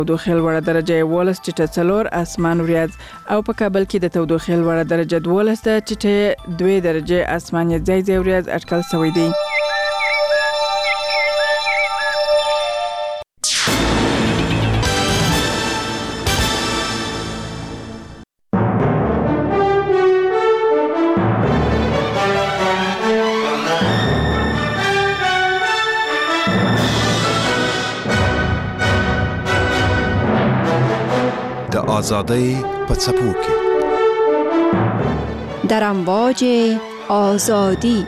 تودوخه لوړه درجه 12.4 اسمان وریاځ او په کابل کې د تودوخه لوړه درجه 12.2 درجه اسمان ځای ځای وریاځ اټکل شوی دی. آزادی په څپو کې در امواج آزادی.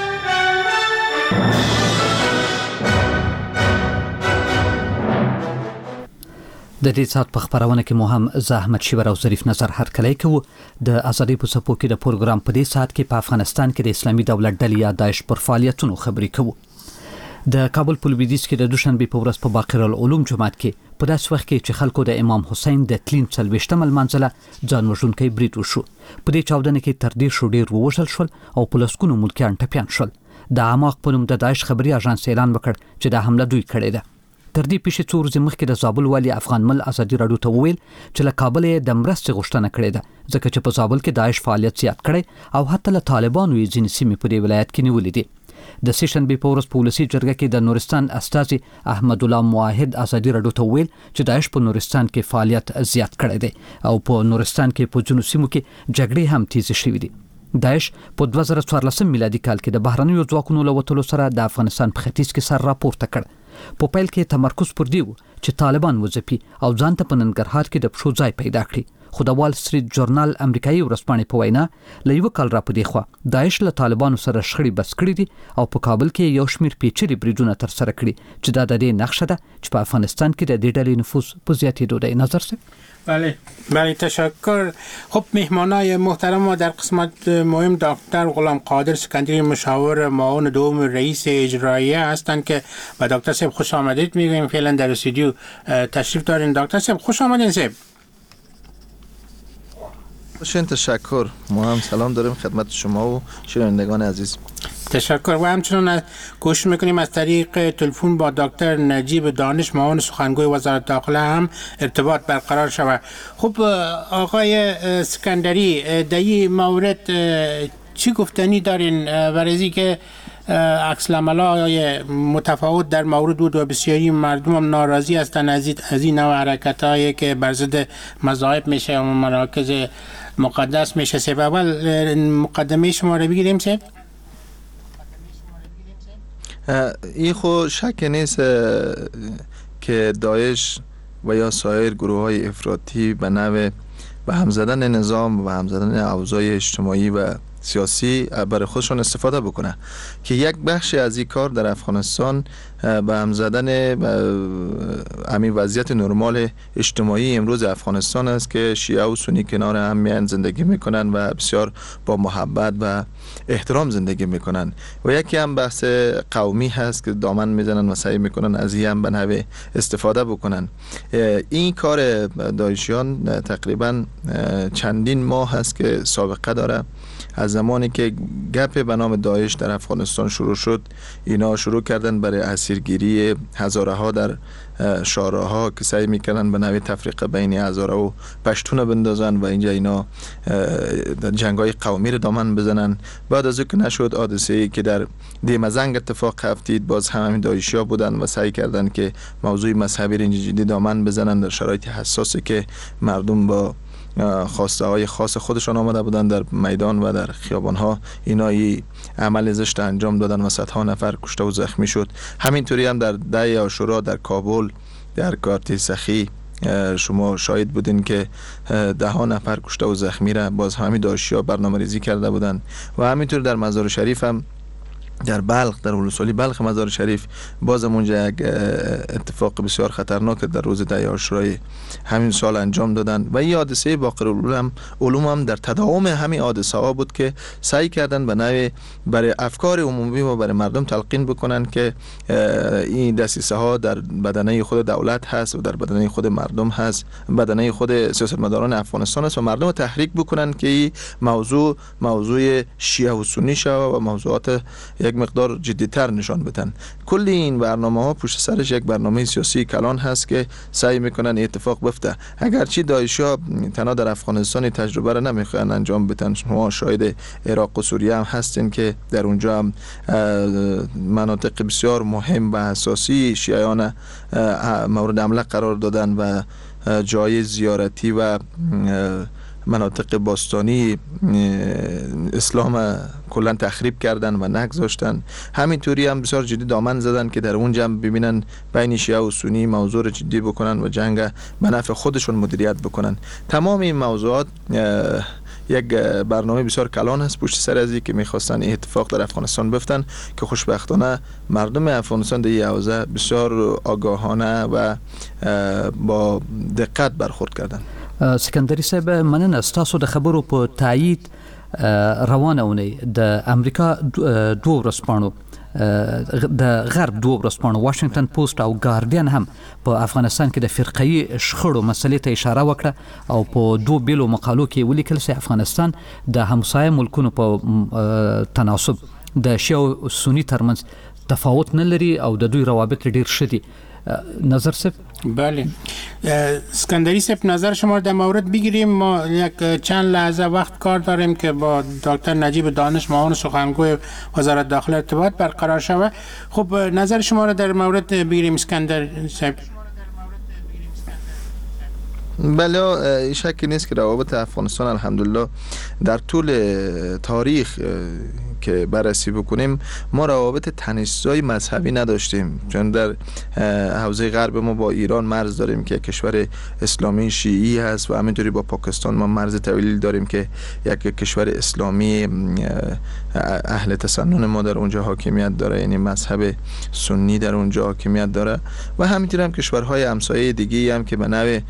د دې سات په خبرونه کې مو هم زحمت شیور او ظریف نظر هرکلی کوو. د آزادی په څپو کې د پروګرام په دې سات کې په افغانستان کې د اسلامي دولت ډلې یا داعش پر فعالیتونو خبرې کوو. د کابل په لویدیځ کې د دوشنبه په ورځ په باقر العلوم جماعت کې په داس وخت کې چې خلکو د امام حسین د تلین 40 منځله ځان وژونکي برید وشو. په دې چاودنه کې تر دې شو ډیر ووژل شول او په لسکونو ملکیان ټپيان شول. د عماق په نوم د داعش خبري اژانس اعلان وکړ چې دا حمله دوی کړې ده. تر دې پیښې څو ورځې مخکې د زابل والي افغان مل ازادي راډیو ته وویل چې له کابل د مرستې غوښتنه کړې ده ځکه چې په زابل کې داعش فعالیت زیات کړي او حتی له طالبانو یې ځینې سیمې په دې ولایت کې نیولې دي. د سیشن به په ورځ په ولسی جرګه کې د نورستان استاذ احمد الله موحد ازادي راډیو ته ویل چې داعش په نورستان کې فعالیت زیات کړی دی او په نورستان کې په جنوب سیمو کې جګړې هم تیز شوې دي. داعش په 2014 میلادي کال کې د بهرنیو ځواکونو له وټولو سره د افغانستان په ختیځ کې سر راپورته کړ. په پیل کې تمرکز پر دی و چې طالبان وځپي او ځان ته په ننګرهار کې د پښو ځای پیدا کړي. خو د وال سټریټ جورنال امریکایي ورځپاڼې په وینا له یو کال را پدې خو داعش له طالبانو سره شخړې بس کړې دي او په کابل کې یو شمیر پیچلي بریدونه تر سره کړي چې دا د دې نقشه ده چې په افغانستان کې د دې ډلې نفوذ په زیاتېدو دی. نظر څه؟ بله تشکر. خب مهمانای محترم ما در قسمت مهم دکتر غلام قادر سکندری مشاور معاون دوم رئیس اجراییه هستند که با دکتر صاحب خوش آمدید میگویم. فعلا در استودیو تشریف دارین. دکتر صاحب خوش آمدین. صاحب باشین. تشکر. ما هم سلام داریم خدمت شما و شنوندگان عزیز. تشکر. و همچنین کوشش میکنیم از طریق تلفن با دکتر نجیب دانش معاون سخنگوی وزارت داخله هم ارتباط برقرار شود. خب آقای سکندری در این مورد چی گفتنی دارین برای که عکس العمل‌های متفاوت در مورد بود و بسیاری مردم هم ناراضی هستند از این نوع حرکت‌هایی که بر ضد مذاهب میشه و مراکز مقدس میشه. سبب اول مقدمه شما رو بگیریم. سب این خو شک نیست که داعش و یا سایر گروه‌های افراطی به نوع به هم زدن نظام و هم زدن اوضاع اجتماعی و سیاسی برای خودشون استفاده بکنه که یک بخش از این کار در افغانستان به هم زدن همین وضعیت نرمال اجتماعی امروز افغانستان است که شیعه و سنی کنار هم میان زندگی میکنن و بسیار با محبت و احترام زندگی میکنن و یکی هم بحث قومی هست که دامن میزنن و سعی میکنن از این هم به نحو استفاده بکنن. این کار داعشیان تقریبا چندین ماه هست که سابقه داره. از زمانی که گپ به نام داعش در افغانستان شروع شد اینا شروع کردن برای اسیرگیری هزاره ها در شارع‌ها که سعی میکنن به نوع تفریق بین هزاره و پشتون بندازن و اینجا اینا جنگ‌های قومی رو دامن بزنن. بعد از اینکه نشد حادثه‌ای که در دیمزنگ اتفاق افتید باز همین داعشی‌ها بودن و سعی کردن که موضوع مذهبی رو جدی دامن بزنن در شرایط حساسی که مردم با خواسته های خاص خودشان آمده بودن در میدان و در خیابان ها اینا عمل زشت انجام دادن و صدها نفر کشته و زخمی شد. همینطوری هم در 10 عاشورا در کابل در کارت سخی شما شاهد بودین که 10 نفر کشته و زخمی را باز همین داعشی‌ها برنامه‌ریزی کرده بودن و همینطور در مزار شریف هم در بلخ در ولسوالی بلخ مزار شریف باز اونجا یک اتفاق بسیار خطرناک در روز 10 عاشورای همین سال انجام دادن و این حادثه باقر العلوم هم در تداوم همین حادثه ها بود که سعی کردن به نوع برای افکار عمومی و برای مردم تلقین بکنن که این دسیسه ها در بدنه خود دولت هست و در بدنه خود مردم هست، بدنه خود سیاستمداران افغانستان است و مردم رو تحریک بکنن که این موضوع شیعه و سنی شود و موضوعات یک مقدار جدی‌تر نشان بدن. کل این برنامه‌ها پشت سرش یک برنامه سیاسی کلان هست که سعی میکنن اتفاق بیفته. اگرچه داعشیا تنها در افغانستان تجربه را نمیخوان انجام بدن، شما شاهد عراق و سوریه هم هستین که در اونجا هم مناطق بسیار مهم و اساسی شیعیان مورد حمله قرار دادن و جای زیارتی و مناطق باستانی اسلام کلا تخریب کردن و نگذاشتن. همینطوری هم بسیار جدی دامن زدن که در اونجا هم ببینن بین شیعه و سنی موضوع رو جدی بکنن و جنگ به نفع خودشون مدیریت بکنن. تمام این موضوعات یک برنامه بسیار کلان است پشت سر از که میخواستن اتفاق در افغانستان بیفتن که خوشبختانه مردم افغانستان در این حوزه بسیار آگاهانه و با دقت برخورد کردن. سکندری صاحب، مننه ستاسو د خبرو په تایید روانه اونۍ د امریکا دوه ورځپاڼو د غرب دوه ورځپاڼو واشنگټن پوسټ او ګارډین هم په افغانستان کې د فرقه‌ي شخړو مسلې ته اشاره وکړه او په دوه بیلو مقالو کې ولیکل چې افغانستان د همسایه ملکونو په تناسب د شیعه او سنی ترمنځ تفاوت نه لري او د دوی روابط ډیر ښه دي. نظر صاحب؟ بله، اسکندری صاحب نظر شما رو در مورد بگیریم. ما یک چند لحظه وقت کار داریم که با دکتر نجیب دانش معاون سخنگوی وزارت داخله ارتباط برقرار شود. خب نظر شما رو در مورد بگیریم اسکندر صاحب. بله، شکی نیست که روابط افغانستان الحمدلله در طول تاریخ که بررسی بکنیم ما روابط تنش‌زای مذهبی نداشتیم، چون در حوزه غرب ما با ایران مرز داریم که کشور اسلامی شیعی هست و همینطوری با پاکستان ما مرز طویلی داریم که یک کشور اسلامی اهل تسنن ما در اونجا حاکمیت داره، یعنی مذهب سنی در اونجا حاکمیت داره و همینطوری هم کشورهای همسایه دیگه هم که به نوع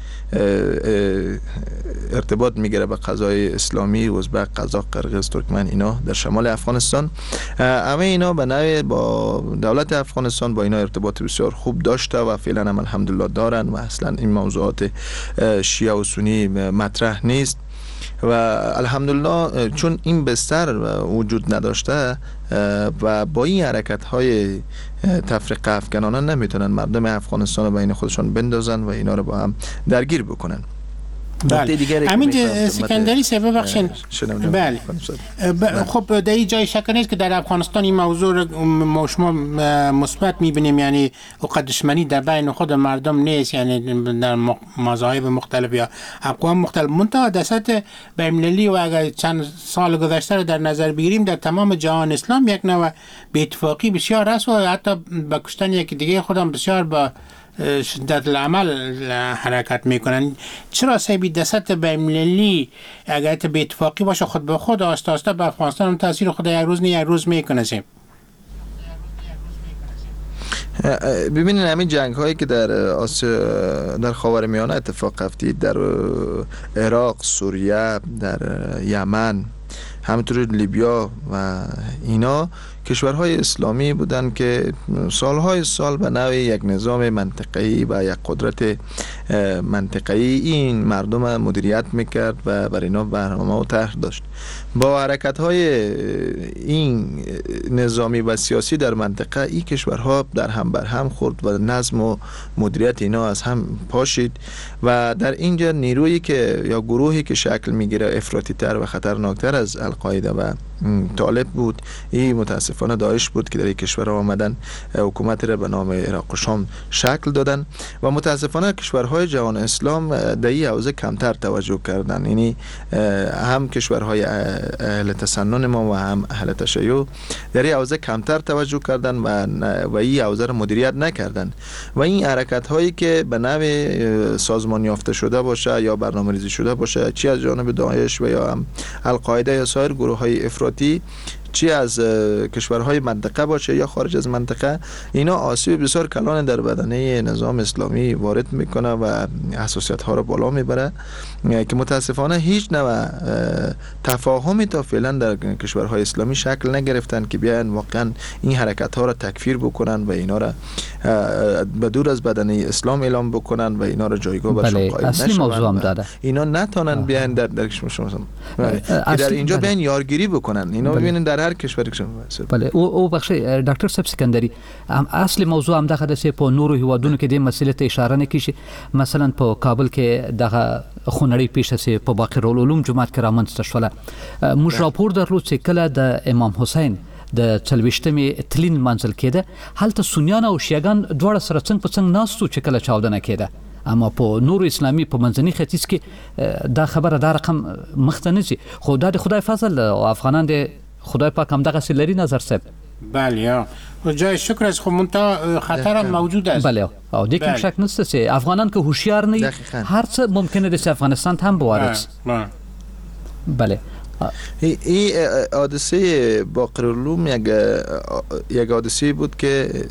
ارتباط میگیره به قضای اسلامی، ازبک، قزاق، قرقیز، ترکمن، اینا در شمال افغانستان. همه اینا به نوع با دولت افغانستان با اینا ارتباط بسیار خوب داشته و فعلا هم الحمدلله دارن و اصلا این موضوعات شیعه و سنی مطرح نیست و الحمدلله چون این بستر وجود نداشته و با این حرکت های تفرقه افکنانه نمیتونن مردم افغانستان رو بین خودشون بندازن و اینا رو با هم درگیر بکنن. بله، همین سکندری صاحب ببخشید. بله، خب در این جای شک نیست که در افغانستان این موضوع رو شما مثبت میبینیم، یعنی اوقات دشمنی در بین خود مردم نیست، یعنی در مذاهب مختلف یا اقوام مختلف. منتها در سطح بین‌المللی و اگر چند سال گذشته رو در نظر بگیریم در تمام جهان اسلام یک نوع بی‌اتفاقی بسیار است و حتی با کشتن یک دیگه خودم بسیار با شدت العمل حرکت میکنن. چرا سبی دست بین‌المللی اگر به اتفاقی باشه خود به خود آسته آسته به افغانستان تاثیر خود یک روز نه یک روز میکنه؟ ببینید همین جنگ هایی که در خاورمیانه اتفاق افتید، در عراق، سوریه، در یمن، همینطور لیبیا و اینا کشورهای اسلامی بودن که سالهای سال به نوع یک نظام منطقه‌ای و یک قدرت منطقه‌ای این مردم مدیریت میکرد و بر اینا برنامه و طرح داشت. با حرکت‌های این نظامی و سیاسی در منطقه این کشورها در هم بر هم خورد و نظم و مدیریت اینا از هم پاشید و در اینجا نیرویی که یا گروهی که شکل میگیره افراطی تر و خطرناکتر از القاعده و طالب بود، این متاسفانه داعش بود که در این کشور آمدن حکومت را به نام عراق و شام شکل دادن و متاسفانه کشورهای جهان اسلام در این حوزه کمتر توجه کردن، یعنی هم کشورهای اهل تسنن ما و هم اهل تشیع در این حوزه کمتر توجه کردن و این حوزه را مدیریت نکردن و این حرکت هایی که به نوع سازمان یافته شده باشه یا برنامه‌ریزی شده باشه، چی از جانب داعش و یا هم القاعده یا سایر گروه های افراطی، چی از کشورهای منطقه باشه یا خارج از منطقه، اینا آسیب بسیار کلان در بدنه نظام اسلامی وارد میکنه و حساسیت ها رو بالا میبره که متاسفانه هیچ نوع تفاهمی تا فعلا در کشورهای اسلامی شکل نگرفتن که بیان واقعا این حرکت ها رو تکفیر بکنن و اینا رو به دور از بدنه اسلام اعلام بکنن و اینا رو جایگاه برشون قائل نشون. اینا نتونن بیان در اینجا بیان یارگیری بکنن. اینا ببینید در در هر کشوری که بله او بخش ډاکټر صاحب سکندری اصل موضوع هم دغه د په نورو هیوادونو کې د مسلې ته اشاره نه کیږي. مثلا په کابل کې دغه خونړی پیښه سي په باقر العلوم جماعت کې رامنځته شوله. موږ راپور درلود چې کله د امام حسین د 40مې تلین منځل کېده هلته سنیان او شیعاګان دواړه سره څنګ په څنګ ناستو چې کله چاودنه کېده. اما په نور اسلامي په منځني ختیځ کې دا خبره دا رقم مخته نه شي. خو دا د خدای فضل او افغانان د خدای پاک هم دغه سلری نظر صاحب. بله جای شکر است. خب منتها خطر هم موجود است. بله او دیگه بله. شک نیست که افغانان که هوشیار نه هر چه ممکنه در افغانستان هم بوارد. بله این حادثه باقر العلوم یک حادثه بود که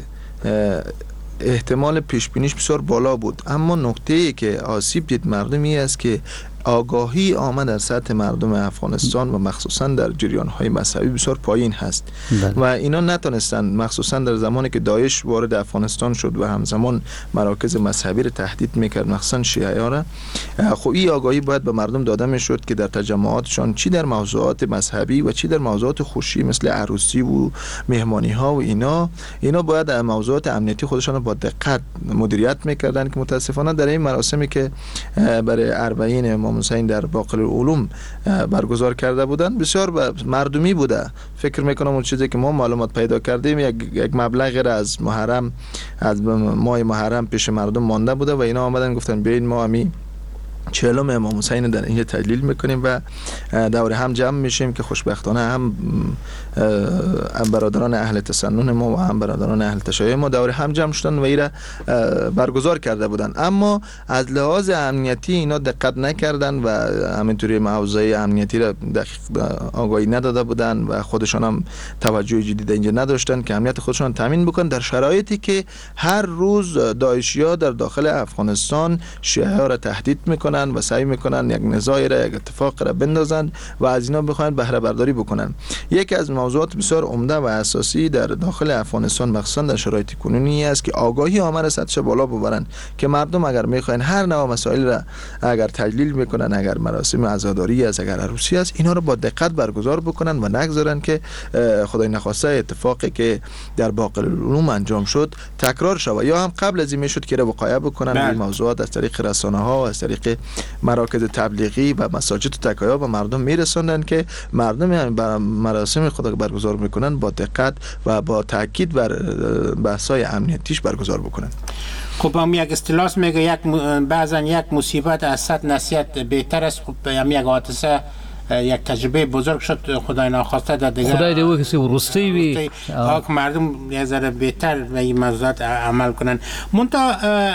احتمال پیش بینیش بسیار بالا بود، اما نکته ای که آسیب دید مردمی است که آگاهی آمد در سطح مردم افغانستان و مخصوصا در جریان‌های مذهبی بسیار پایین هست و اینا نتونستند، مخصوصا در زمانی که داعش وارد افغانستان شد و همزمان مراکز مذهبی را تهدید میکرد، مخصوصا شیعه را. خب این آگاهی باید به مردم داده میشد که در تجمعاتشان چی در موضوعات مذهبی و چی در موضوعات خوشی مثل عروسی و مهمانی ها و اینا باید موضوعات امنیتی خودشان با دقت مدیریت میکردن که متاسفانه در این مراسمی که برای 40 امام حسین در باقر العلوم برگزار کرده بودن بسیار مردمی بوده. فکر میکنم اون چیزی که ما معلومات پیدا کردیم یک مبلغی را از محرم، از ماه محرم پیش مردم مانده بوده و اینا آمدن گفتن بیاین ما همین 40 امام حسین در اینجا تجلیل میکنیم و دور هم جمع میشیم که خوشبختانه هم برادران اهل تسنن ما و هم برادران اهل تشیع ما دور هم جمع شدن و ایره برگزار کرده بودن. اما از لحاظ امنیتی اینا دقت نکردن و همینطوری موضوع امنیتی را آگاهی نداده بودن و خودشان هم توجه جدی اینجا نداشتن که امنیت خودشان تامین بکنن در شرایطی که هر روز داعشی‌ها در داخل افغانستان شیعه را تهدید میکنن و سعی میکنن یک نزاعی را، یک اتفاق را بندازن و از اینا بخواین بهره برداری بکنن. یکی از موضوعات بسیار عمده و اساسی در داخل افغانستان مخصوصا در شرایط کنونی است که آگاهی آمر سطح بالا ببرن که مردم اگر میخواین هر نوع مسائل را اگر تجلیل میکنن، اگر مراسم عزاداری است، اگر عروسی است، اینا رو با دقت برگزار بکنن و نگذارن که خدای نخواسته اتفاقی که در باقر العلوم انجام شد تکرار شود. یا هم قبل از این میشد که وقایع بکنن این موضوعات از طریق رسانه ها و از طریق مراکز تبلیغی و مساجد و تکایا به مردم میرسوندن که مردم مراسم خود برگزار میکنن با دقت و با تاکید بر بحث‌های امنیتیش برگزار بکنن. خب هم یک اصطلاح میگه بعضا یک مصیبت از 100 نصیحت بهتر است. خب هم یک حادثه یک تجربه بزرگ شد، خدای ناخواسته در دیگه خدای دیگه کسی رستی وی که مردم یه ذره بهتر و این موضوعات عمل کنن. منتها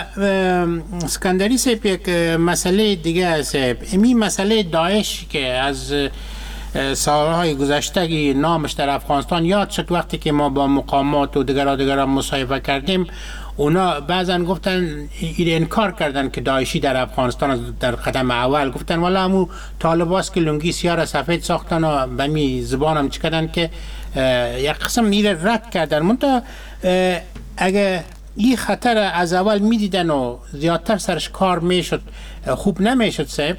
اسکندری صاحب یک مسئله دیگه است، این مسئله داعش که از سالهای گذشته نامش در افغانستان یاد شد. وقتی که ما با مقامات و دیگران مصاحبه کردیم اونا بعضن گفتن انکار کردن که داعشی در افغانستان در قدم اول گفتن والا همو طالباست که لنگی سیاه سفید ساختن و به می زبان هم چکدن که یک قسم ایره رد کردن. منتها اگه این خطر از اول می دیدن و زیادتر سرش کار می شد خوب نمی شد صاحب؟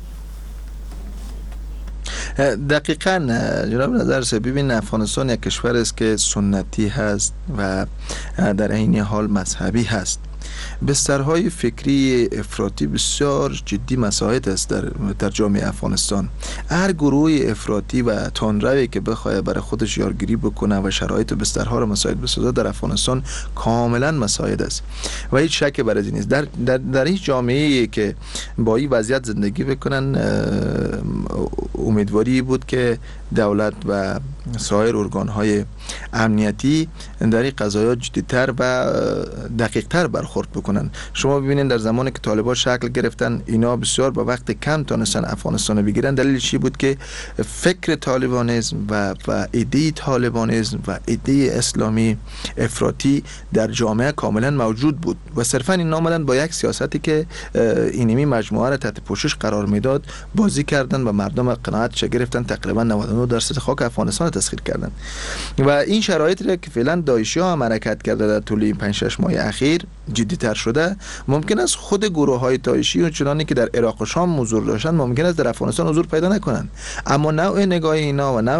دقیقاً جناب نظر سه، ببین افغانستان یک کشور است که سنتی هست و در عین حال مذهبی هست. بسترهای فکری افراطی بسیار جدی مساعد است در جامعه افغانستان. هر گروه افراطی و تندروی که بخواد برای خودش یارگیری بکنه و شرایط و بسترها را مساعد بسازه در افغانستان کاملا مساعد است و هیچ شک بر از این نیست. در هیچ جامعه‌ای که با این وضعیت زندگی بکنن امیدواری بود که دولت و سایر ارگان‌های امنیتی در این قضایا جدی‌تر و دقیق‌تر برخورد بکنن. شما ببینید در زمانی که طالبان شکل گرفتن اینا بسیار با وقت کم تونستن افغانستان بگیرن. دلیلش چی بود که فکر طالبانیسم و ایده طالبانیسم و ایده اسلامی افراطی در جامعه کاملا موجود بود و صرفا این آمدن با یک سیاستی که اینمی مجموعه را تحت پوشش قرار میداد بازی کردن و مردم قناعت گرفتن. تقریبا 99% خاک افغانستان تسخیر کردن و این شرایطی را که فعلا داعشی‌ها هم حرکت کرده در طول این 5-6 ماه اخیر جدی‌تر شده. ممکن است خود گروه‌های داعشی و چنانی که در عراق و شام حضور داشتن ممکن است در افغانستان حضور پیدا نکنند، اما نوع نگاه اینا و نوع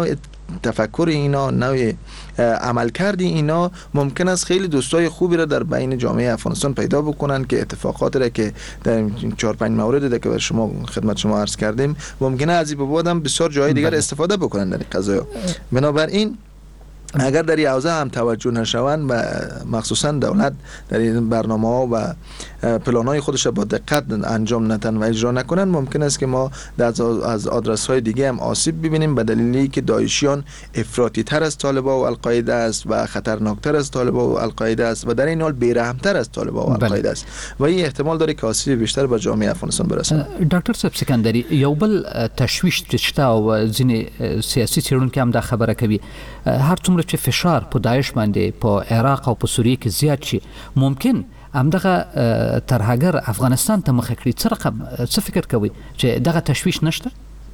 تفکر اینا، نوع عملکرد اینا ممکن است خیلی دوستای خوبی را در بین جامعه افغانستان پیدا بکنن که اتفاقات را که در 4-5 مورد که بر شما خدمت شما عرض کردیم ممکنه از این بعد هم بسیار جای دیگر استفاده بکنن در قضایا. بنابراین اگر در این حوزه هم توجه نشوند و مخصوصا دولت در این برنامه‌ها و پلان‌های خودش با دقت انجام ندن و اجرا نکنن، ممکن است که ما از آدرس‌های دیگه هم آسیب ببینیم به دلیلی که داعشیان افراطی‌تر از طالبان و القاعده است و خطرناکتر از طالبان و القاعده است و در این حال بی‌رحم‌تر از طالبان و القاعده است و این احتمال داره که آسیب بیشتر به جامعه افغانستان برسه. ډاکټر صاحب سکندری، یو بل تشویش چې او ځینې سیاسي څېړونکي هم دا خبره کوي هر څومره چې فشار په داعش باندې په عراق او په سوریه کې زیات شي ممکن همدغه ترهګر افغانستان ته مخه کړي. څه فکر کوي چې دغه تشویش نشته؟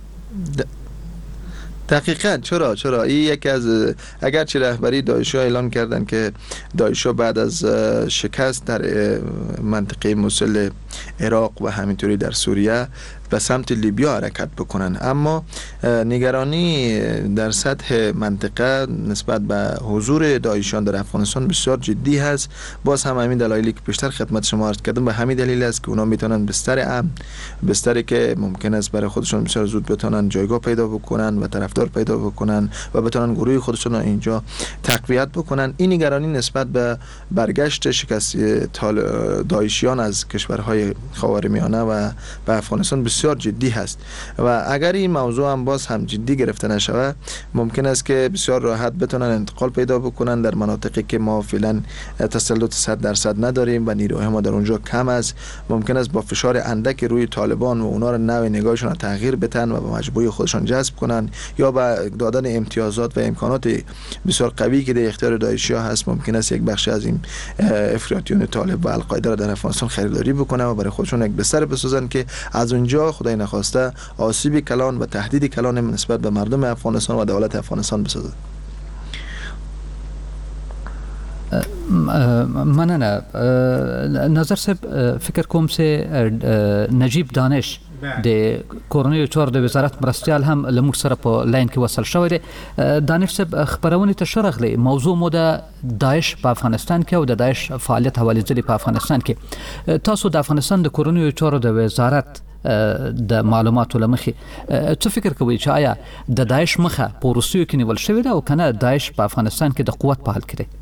دقیقاً چرا این یکی از اگرچه رهبری داعش ها اعلان کردن که داعش ها بعد از شکست در منطقه موصل عراق و همینطوری در سوریه به سمت لیبیا حرکت بکنن، اما نگرانی در سطح منطقه نسبت به حضور داعشیان در افغانستان بسیار جدی هست. باز هم همین دلایلی که پیشتر خدمت شما عرض کردم به همین دلیل است که اونا میتونن بستر امن، بستری که ممکن است برای خودشون بسیار زود بتونن جایگاه پیدا بکنن و طرفدار پیدا بکنن و بتونن گروه خودشون اینجا تقویت بکنن. این نگرانی نسبت به برگشت شکست داعشیان از کشورهای خاورمیانه و به افغانستان بسیار جدی هست و اگر این موضوع هم باز هم جدی گرفته نشود ممکن است که بسیار راحت بتونن انتقال پیدا بکنن در مناطقی که ما فعلا تسلط 100% نداریم و نیروهای ما در اونجا کم است. ممکن است با فشار اندک روی طالبان و اونا رو نوع نگاهشون رو تغییر بدن و به مجموعه خودشون جذب کنن یا با دادن امتیازات و امکانات بسیار قوی که در اختیار داعشی ها هست ممکن است یک بخش از این افراطیون طالب و القاعده را در افغانستان خریداری بکنن و برای خودشون یک بستر بسازن که از اونجا خدای نخواسته آسیب کلان و تهدید کلان نسبت به مردم افغانستان و دولت افغانستان بسازد. مننه. نظر صاحب فکر کوم چې نجیب دانش د کورنیو چارو د وزارت مرستیال هم لموږ سره په لاین کې وصل شوی دی. دانش صاحب خبرونه ته شرغلی موضوع مو د داعش په افغانستان کې او د داعش فعالیت حواله ځلې په افغانستان کې تاسو د افغانستان د کورنیو چارو د وزارت د معلوماتو لمخې څه فکر کوئ چې آیا د داعش مخه په روسیو کې نیول شوې ده او کنه داعش په افغانستان کې د قوت په حال کې دی؟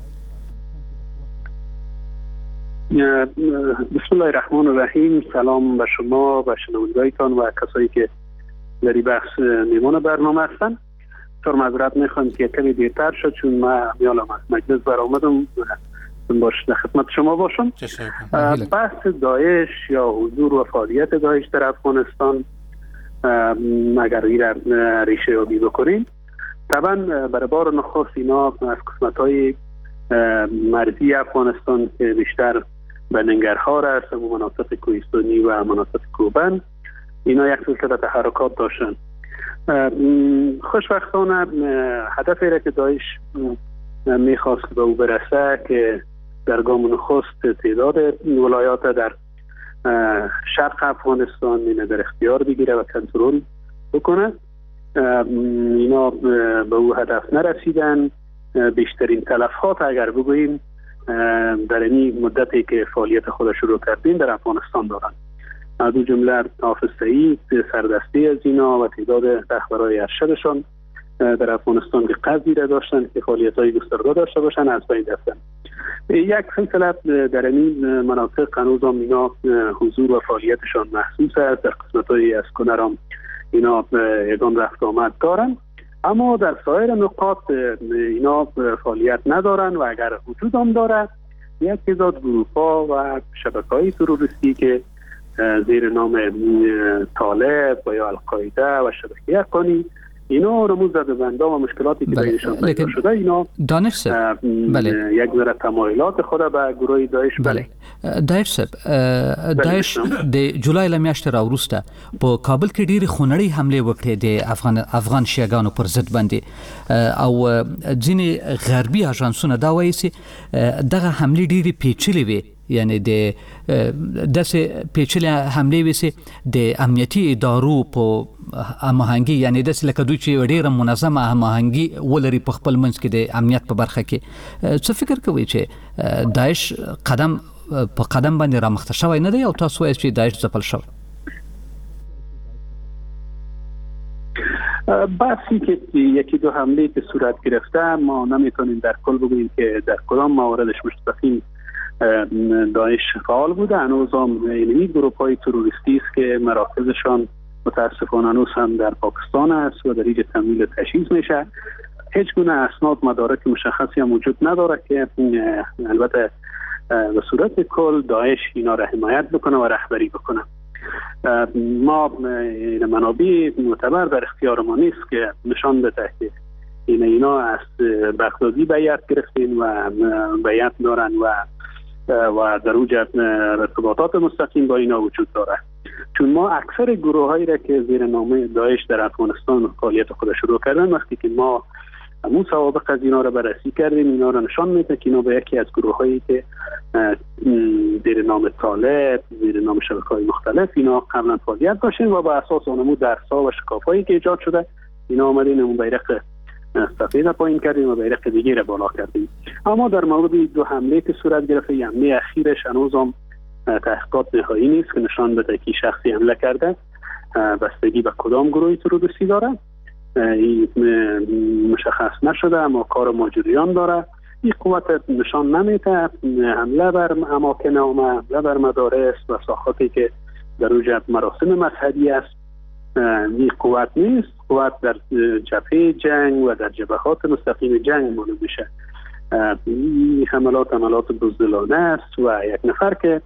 بسم الله الرحمن الرحیم. سلام به شما و شنوندگانتان و کسایی که در این بخش میهمان برنامه هستن. طور معذرت میخوام که کمی دیرتر شد چون من میالم از مجلس برآمدم در خدمت شما باشم. بحث داعش یا حضور و فعالیت داعش در افغانستان اگر این ریشه یابی بکنیم طبعا برای بار نخست اینا از قسمت‌های مرزی افغانستان که بیشتر به ننگرهار است و مناطق کوهستانی و مناطق کوهبند اینا یک سلسله تحرکات داشتن. خوشبختانه هدفی را که داعش میخواست که به او برسه که در گام نخست تعداد ولایات در شرق افغانستان اینه در اختیار بگیره و کنترل بکنه، اینا به او هدف نرسیدن. بیشترین تلفات اگر بگوییم در این مدتی که فعالیت خود شروع کردیم در افغانستان دارن. از دو جمله حافظ سعید سردستی از اینا و تعداد رهبرای ارشدشان در افغانستان که قصدی را داشتن که فعالیت‌های گسترده داشته باشن از بین رفتن. یک سلسله در این مناطق هنوز هم اینا حضور و فعالیتشان محسوس است. در قسمت‌های از کنرام اینا یگان رفت آمد دارن، اما در سایر نقاط اینا فعالیت ندارن و اگر وجود هم داره یک تعداد گروه‌ها و شبکه‌های تروریستی که زیر نام طالب و یا القاعده و شبکه افغانی اینا رموز زده‌بندان و مشکلاتی که بینشان پیدا شده اینا دانش صاحب یک ذره تمایلات خود به گروه داعش داعش صاحب داعش د جولای لمیاشتې راوروسته په کابل کې ډېری خونړۍ حمله وکړې د افغان شیعاګانو پر ضد باندې او ځینې غربي اژانسونه دا وایي چې دغه حمله ډېری پیچلې وي یعنی د پیچلې حمله وسی د امنیتي ادارو په هماهنګي یعنی د لکه دوی چې ډیره منظمه هماهنګي ولري په خپل منځ کې د امنیت په برخه کې څه فکر کوي چې داعش قدم په قدم باندې رامخته شوی نه دی او تاسو وایئ چې داعش ځپل شوی؟ بحثی که یکی دو حمله که صورت گرفته ما نمیتونیم در کل بگوییم که در کدام مواردش مستقیم داعش فعال بوده. هنوز هم اینمی گروه های تروریستی است که مراکزشان متاسفانه هنوز هم در پاکستان است و در اینجا تمویل و تجهیز میشه. هیچ گونه اسناد مدارک مشخصی هم وجود نداره که البته به صورت کل داعش اینا را حمایت بکنه و رهبری بکنه. ما منابع معتبر در اختیار ما نیست که نشان بده که اینا از بغدادی بیعت گرفتین و بیعت دارن و در اوج ارتباطات مستقیم با اینا وجود داره. چون ما اکثر گروه هایی را که زیر نام داعش در افغانستان فعالیت خود شروع کردن، وقتی که ما همون سوابق از اینا را بررسی کردیم، اینا را نشان میده که اینا به یکی از گروه هایی که زیر نام طالب، زیر نام شبکه‌های مختلف اینا قبلا فعالیت داشتن و با اساس اونمو درس‌ها و شکاف‌هایی که ایجاد شده اینا اومدین اون بیرق سفید پایین کردیم و بیرق دیگه را بالا کردیم. اما در مورد دو حمله که صورت گرفته، حمله اخیرش هنوزم تحقیقات نهایی نیست که نشان بده که شخصی حمله کرده بستگی به کدام گروهی تروریستی داره، این مشخص نشده، اما کار ماجریان داره. این قوت نشان نمیده حمله بر اماکن عامه، حمله بر مدارس و ساحاتی که در اوج مراسم مذهبی است. این قوت نیست. قوت در جبهه جنگ و در جبهات مستقیم جنگ مانند میشه. این حملات بزدلانه است و یک نفر که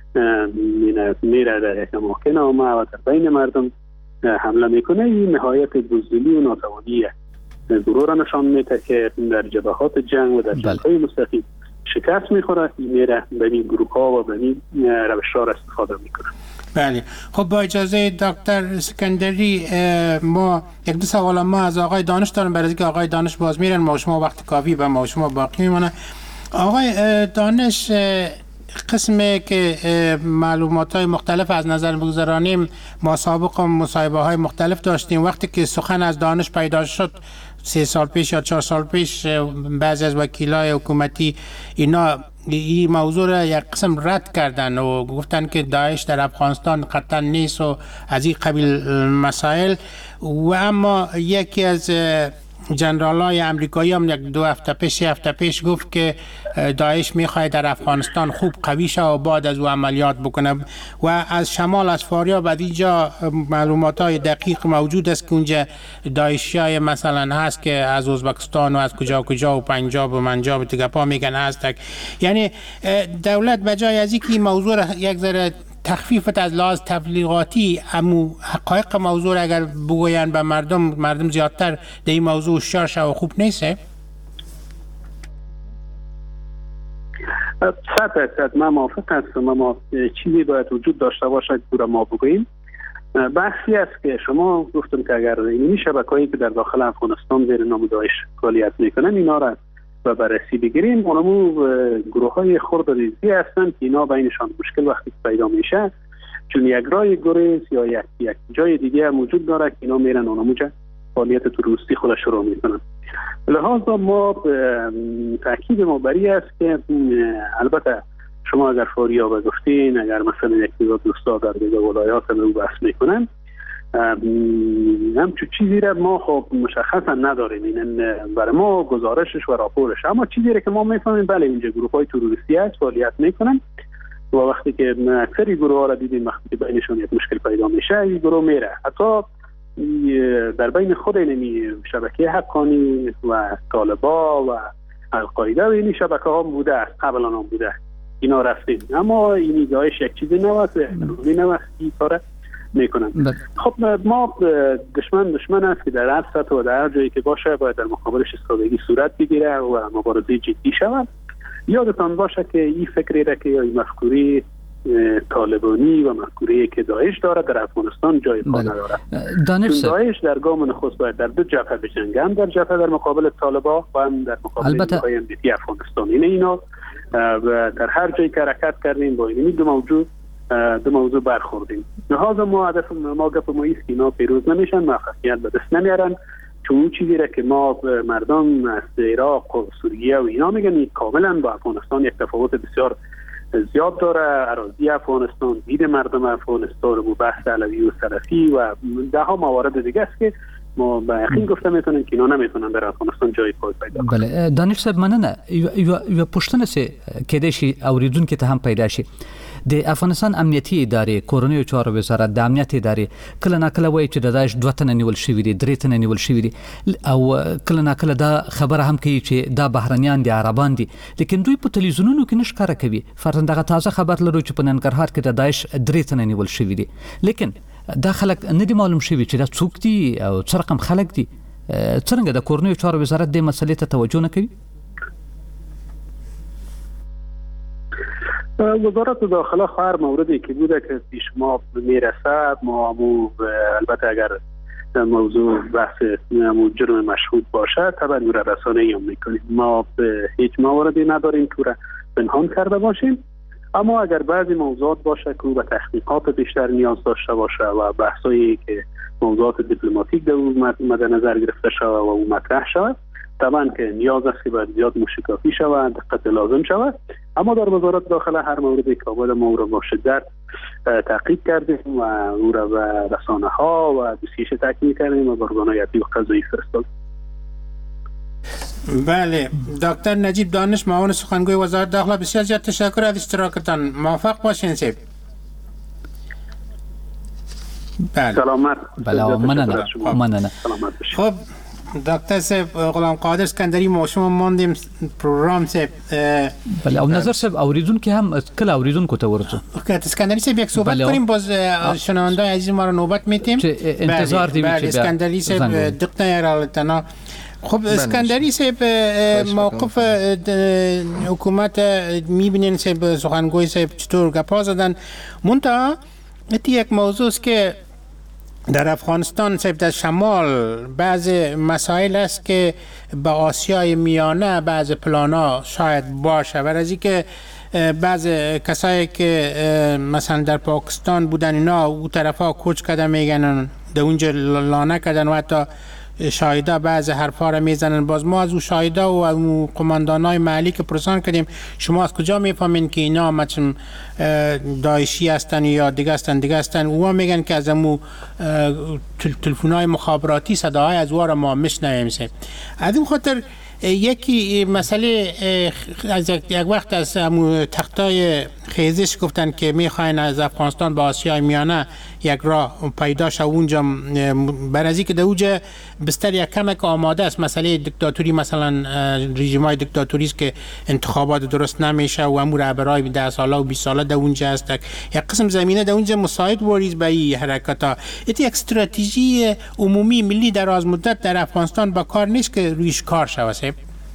میره در یک اماکن عامه و در بین مردم حمله میکنه، این نهایت بزدلی و ناتوانی گروه را نشان میده که در جبهات جنگ و در جبهه مستقیم شکست میخوره. میره به این گروه ها و به این روش ها را استفاده میکنه. بله، خب با اجازه دکتر اسکندری ما یک دو سوال ما از آقای دانش دارم، برای اینکه آقای دانش باز میرن ما شما وقت کافی و ما شما باقی میمونه. آقای دانش، قسمی که معلومات های مختلف از نظر بگذارانیم، ما سابق مصاحبه های مختلف داشتیم. وقتی که سخن از دانش پیدا شد 3 سال پیش یا 4 سال پیش، بعضی از وکیلای حکومتی اینا این موضوع را یک قسم رد کردن و گفتن که داعش در افغانستان قطعا نیست و از این قبیل مسائل. و اما یکی از جنرالای امریکایی هم 2 هفته پیش 3 هفته پیش گفت که داعش میخواد در افغانستان خوب قوی شه و بعد از او عملیات بکنه. و از شمال از فاریاب از اینجا معلومات های دقیق موجود است که اونجا داعشیای مثلا هست که از ازبکستان و از کجا و پنجاب و منجاب تگپا میگن هست. یعنی دولت بجای از اینکه این موضوع را یک ذره تخفیفت از لحاظ تبلیغاتی امو حقایق موضوع اگر بگوین به مردم زیادتر در این موضوع هوشیار شه و خوب نیست. 100% من موافق هستم. اما چیزی باید وجود داشته باشد که ما بگوییم. بحثی است که شما گفتم که اگر این شبکه‌ای که در داخل افغانستان زیر نام داعش فعالیت میکنن اینا را و بررسی بگیریم، اونمو گروه های خرد و ریزی هستن که اینا بینشان مشکل وقتی پیدا میشه، چون یک راه گریز یا یک جای دیگه موجود داره که اینا میرن اونمو فعالیت تروریستی خود شروع میکنن. لحاظا ما تاکید ما بری است که البته شما اگر فاریاب گفتین، اگر مثلا یک دوستا در دیگه ولایات رو بحث میکنن، همچون چیزی را ما خب مشخصا نداریم. این برای ما گزارشش و راپورش، اما چیزی را که ما میفهمیم بله اینجا گروه های تروریستی هست فعالیت میکنن و وقتی که اکثری گروه ها را دیدیم وقتی که بینشون یک مشکل پیدا میشه این گروه میره. حتی در بین خود این شبکه حقانی و طالبا و القاعده و این شبکه ها بوده است، قبلا هم بوده، اینا رفتیم. اما این داعش یک چیزی نوست و این کاره میکنن. خب ما دشمن است که در هر سطح و در هر جایی که باشه باید در مقابلش استراتژی صورت بگیره و مبارزه جدی شود. یادتان باشه که این فکری را که یا این مفکوری طالبانی و مفکوری که داعش داره در افغانستان جای پا نداره. داعش در گام نخست باید در 2 جبهه بجنگه، هم در جبهه در مقابل طالبا و هم در مقابل های امنیتی افغانستان. اینا و در هر جایی که حرکت کردیم با این دو موضوع برخوردیم. لحاظا ما هدف ما گپ ما است که اینا پیروز نمیشن، موفقیت به دست نمیارن، چون اون چیزی را که ما مردم از عراق و سوریه و اینا میگن کاملا با افغانستان یک تفاوت بسیار زیاد داره. اراضی افغانستان، دید مردم افغانستان و بحث علوی و سلفی و ده ها موارد دیگه است که ما با یقین گفته میتونیم که اینا نمیتونن در افغانستان جای خود پیدا کنن. بله دانش صاحب مننه. یو پښتنه سه کېدې شي اوریدونکو ته هم پیدا شي. د افغانستان امنیتي ادارې کورونی چارو وزارت د امنیت ادارې کله ناکله وایي چې د داعش 2 تنه نیول شوی دي 3 تنه نیول شوی دي او کله ناکله دا خبره هم کوي چې دا بهرنیان دي عربان دي، لیکن دوی په تلویزیونونو کې نشکاره کوي. فرضاً دغه تازه خبر لرو چې په ننګرهار کې د داعش 3 تنه نیول شوی دي، لیکن دا خلک نه دي معلوم شوی چې دا څوک دي او څه رقم خلک دي. څنګه د کورونی چارو وزارت د مسلې ته توجه نه کوي؟ وزارت داخله هر موردی که بوده که پیش ما میرسد ما البته اگر موضوع بحث جرم مشهود باشه طبعا او را رسانه‌ای هم میکنیم. ما هیچ موردی نداریم که را پنهان کرده باشیم، اما اگر بعضی موضوعات باشه که به تحقیقات بیشتر نیاز داشته باشه و بحثایی که موضوعات دیپلماتیک در او مد نظر گرفته شود و او مطرح شود، طبعا که نیاز است که باید زیاد موشکافی شود، دقت لازم شود، اما در وزارت داخله هر موردی که آمده ما او را با شدت تعقیب کردیم و او را به رسانه ها و دوسیش تکمیل کردیم و به ارگان‌های عدلی و قضایی فرستادیم. بله دکتر نجیب دانش معاون سخنگوی وزارت داخله، بسیار زیاد تشکر از اشتراکتان. موفق باشین سیب. بله سلامت. بله مننه. خب دکتر صاحب غلام قادر اسکندری ما شما ماندیم پروگرام صاحب. بله او نظر صاحب اوریدونکو هم کله اوریدونکو ته ورسو که اسکندری صاحب یک صحبت کنیم باز شنونده عزیز ما رو نوبت میتیم. انتظار دیم بله اسکندری صاحب دقیقاً یارالتنا. خب اسکندری صاحب موقف حکومت میبینین صاحب سخنگوی صاحب چطور گپا زدن، منتها یک موضوع است که در افغانستان صاحب در شمال بعض مسائل است که به آسیای میانه بعض پلانا شاید باشه، برای که بعض کسایی که مثلا در پاکستان بودن اینا او طرفا کوچ کردن میگن در اونجا لانه کردن و حتی شاهدا بعض حرفا را میزنن. باز ما از او شاهدا و او قماندانای محلی که پرسان کردیم شما از کجا میفهمین که اینا مثلا داعشی هستن یا دیگه هستن اوها میگن که از امو تلفن‌های مخابراتی صداهای از اوها را ما میشنویم. از این خاطر یکی مسئله از یک وقت از تختای خیزش گفتن که میخواین از افغانستان به آسیای میانه یک راه پیدا شه اونجا، برای که در اونجا بستر یک کمک آماده است. مسئله دیکتاتوری مثلا رژیم‌های دیکتاتوری است که انتخابات درست نمیشه و امور رهبرای 10 ساله و 20 ساله در اونجا است، یک قسم زمینه در اونجا مساعد وریز به این حرکت‌ها. یک استراتژی عمومی ملی دراز مدت در افغانستان با کار نیست که رویش کار شود.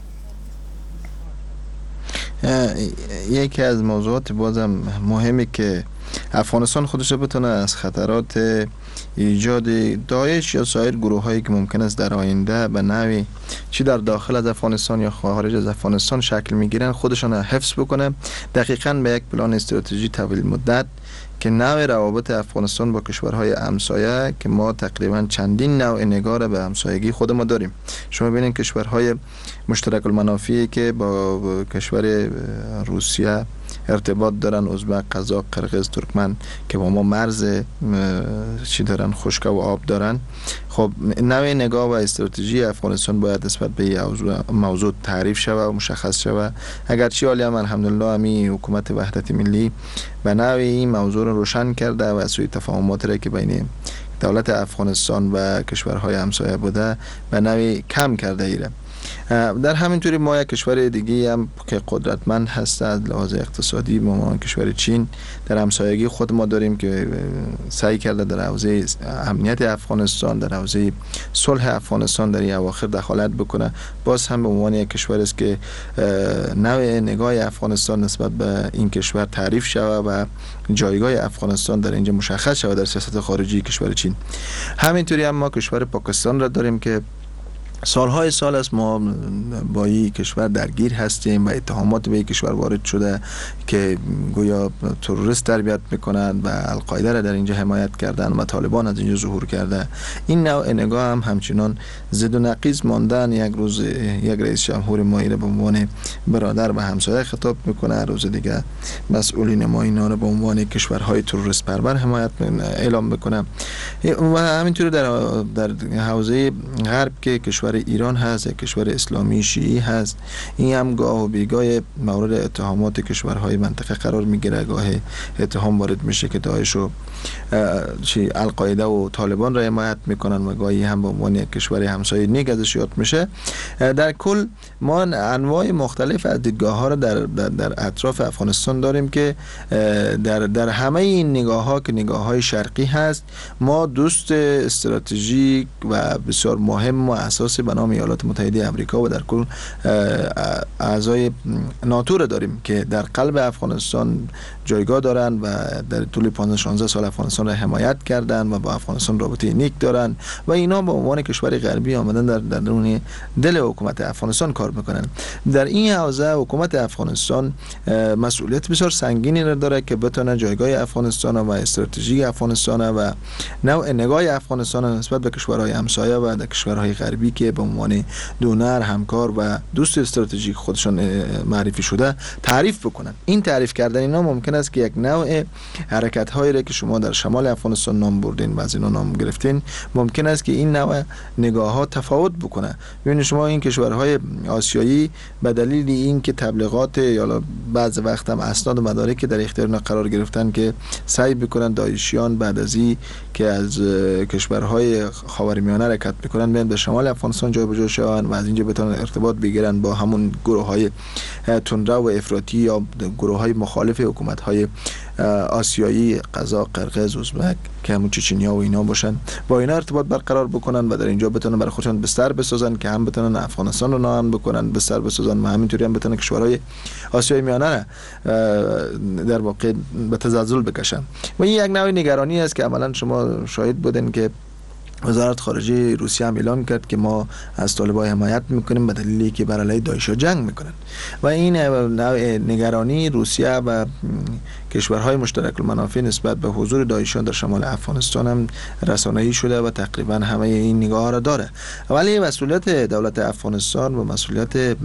یکی از موضوعات بازم مهمی که افغانستان خودش بتونه از خطرات ایجاد داعش یا سایر گروه هایی که ممکن است در آینده به نوعی چی در داخل از افغانستان یا خارج از افغانستان شکل میگیرن خودشان حفظ بکنه، دقیقاً به یک پلان استراتژی طویل مدت که نوع روابط افغانستان با کشورهای همسایه که ما تقریبا چندین نوع نگار به همسایگی خود ما داریم. شما ببینید کشورهای مشترک المنافعی که با کشور روسیه ارتباط دارن، ازبک، قزاق، قرقیز، ترکمن که با ما مرز چی دارن، خشک و آب دارن. خب نوع نگاه و استراتژی افغانستان باید نسبت به این موضوع تعریف شود و مشخص شود. اگرچه حالی هم الحمدلله همی حکومت وحدت ملی به نوع این موضوع رو روشن کرده و سوی تفاهمات را که بین دولت افغانستان و کشورهای همسایه بوده به نوعی کم کرده ایره. در همین طوری ما یک کشور دیگه هم که قدرتمند هست از لحاظ اقتصادی ما کشور چین در همسایگی خود ما داریم که سعی کرده در حوزه امنیت افغانستان، در حوزه صلح افغانستان در این اواخر دخالت بکنه. باز هم به عنوان یک کشور است که نوع نگاه افغانستان نسبت به این کشور تعریف شود و جایگاه افغانستان در اینجا مشخص شود در سیاست خارجی کشور چین. همینطوری هم ما کشور پاکستان را داریم که سالهای سال است ما با این کشور درگیر هستیم و اتهامات به این کشور وارد شده که گویا تروریست تربیت میکنند و القاعده را در اینجا حمایت کردن و طالبان از اینجا ظهور کرده. این نوع نگاه هم همچنان ضد و نقیض ماندن. یک روز یک رئیس جمهور ما را به عنوان برادر و همسایه خطاب میکنه، روز دیگه مسئولین ما اینا را به عنوان کشورهای تروریست پرور حمایت اعلام میکنه و همینطور در حوزه غرب که کشور ایران هست، یک کشور اسلامی شیعی هست، این هم گاه و بیگاه مورد اتهامات کشورهای منطقه قرار میگیره. گاه اتهام وارد میشه که داعش و القاعده و طالبان را حمایت میکنن و گاهی هم به عنوان یک کشور همسایه نیک ازش یاد میشه. در کل ما انواع مختلف از دیدگاه ها را در اطراف افغانستان داریم که در همه این نگاه ها که نگاه های شرقی هست، ما دوست استراتژیک و بسیار مهم و اساسی به نام ایالات متحده آمریکا و در کل اعضای ناتو را داریم که در قلب افغانستان جایگاه دارن و در طول 15-16 سال افغانستان را حمایت کردن و با افغانستان رابطه نیک دارن و اینا به عنوان کشور غربی آمدن در درون دل حکومت افغانستان کار میکنن. در این حوزه حکومت افغانستان مسئولیت بسیار سنگینی را داره که بتونه جایگاه افغانستان و استراتژی افغانستان و نوع نگاه افغانستان نسبت به کشورهای همسایه و در کشورهای غربی که به عنوان دونر، همکار و دوست استراتژیک خودشان معرفی شده تعریف بکنن. این تعریف کردن اینا ممکن است که یک نوع حرکت هایی را که شما در شمال افغانستان نام بردین و از اینا نام گرفتین، ممکن است که این نوع نگاه ها تفاوت بکنه. ببینید شما این کشورهای آسیایی به دلیل این که تبلیغات یا بعض وقت هم اسناد و مدارک در اختیار اینا قرار گرفتن که سعی بکنن داعشیان بعد از این که از کشورهای خاورمیانه حرکت میکنن بیان به شمال افغانستان جابجا شوند و از اینجا بتونن ارتباط بگیرن با همون گروه‌های تندرو و افراطی یا گروه‌های مخالف حکومت‌های آسیایی، قزاق، قرقیز، ازبک که همون چچنیا و اینا باشن، با اینا ارتباط برقرار بکنن و در اینجا بتونن برای خودشون بستر بسازن که هم بتونن افغانستان رو ناامن بکنن، بستر بسازن و همینطوری هم بتونن کشورهای آسیای میانه را در واقع به تزلزل بکشن. و این یک نوع نگرانی است که عملاً شما شاهد بودین که وزارت خارجه روسیه هم اعلام کرد که ما از طالبان حمایت میکنیم به دلیلی که بر علیه داعش جنگ میکنن و این نوع نگرانی روسیه و کشورهای مشترک المنافع نسبت به حضور داعشیان در شمال افغانستان هم رسانه‌ای شده و تقریبا همه این نگاه را داره. ولی مسئولیت دولت افغانستان و مسئولیت